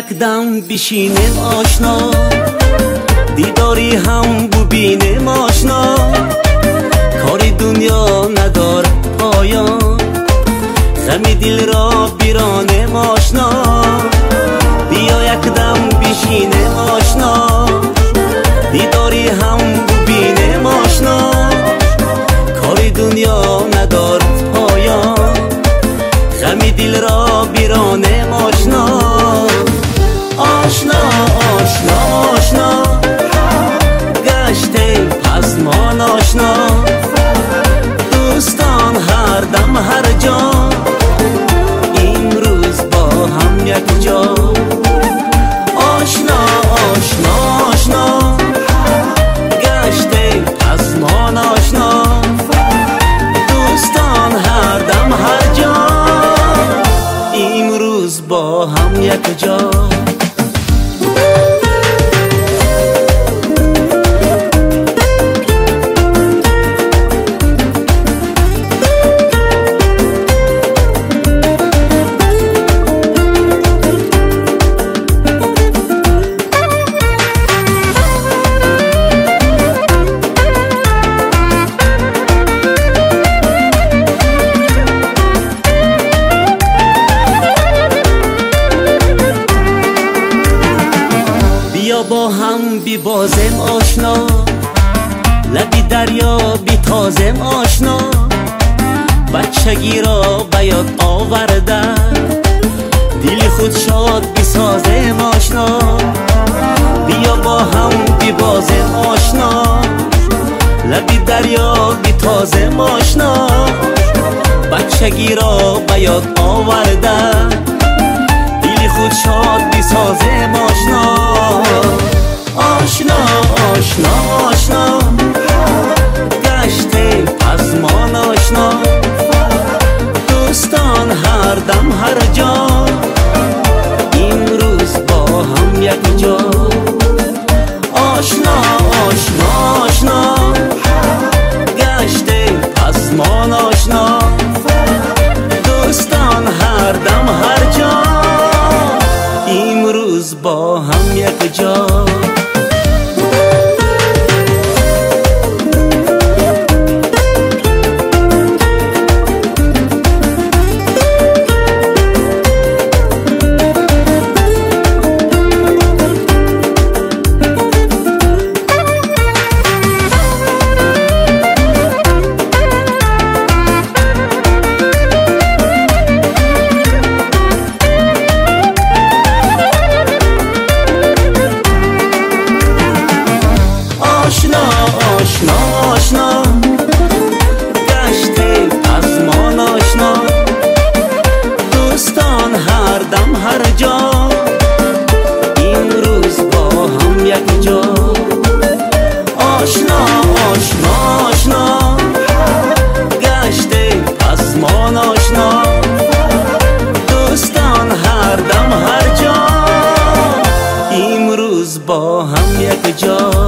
یک دم بشینیم آشنا، دیداری هم ببینیم آشنا. کاری دنیا نداره پایان، غم دل را بیرانیم آشنا. بیا یک دم بشینیم آشنا، دیداری هم ببینیم آشنا. کاری دنیا نداره پایان، غم دل را بیرانیم آشنا. آشنا آشنا آشنا گشته پسمان آشنا، دوستان هر دم هر جا، امروز با هم یک جا. آشنا آشنا آشنا گشته پسمان آشنا، دوستان هر دم هر جا، امروز با هم یک جا. بیا با هم ببازیم آشنا، لبی دریا بتازیم آشنا. بچگی را به یاد آورده، دل خود شاد بسازیم آشنا. بیا با هم ببازیم آشنا، لبی دریا بتازیم آشنا. بچگی را به یاد آورده، دل خود شاد بسازیم آشنا. آشنا آشنا آشنا گشته پسمان آشنا، دوستان هر دم هر جا، امروز با هم یک جا. آشنا آشنا آشنا گشته پسمان آشنا، دوستان هر دم هر جا، امروز با هم یک جا. آشنا آشنا آشنا گشته پسمان آشنا، دوستان هر دم هر جا، امروز با هم یک جا. آشنا آشنا آشنا گشته پسمان آشنا، دوستان هر دم هر جا، امروز با هم یک جا.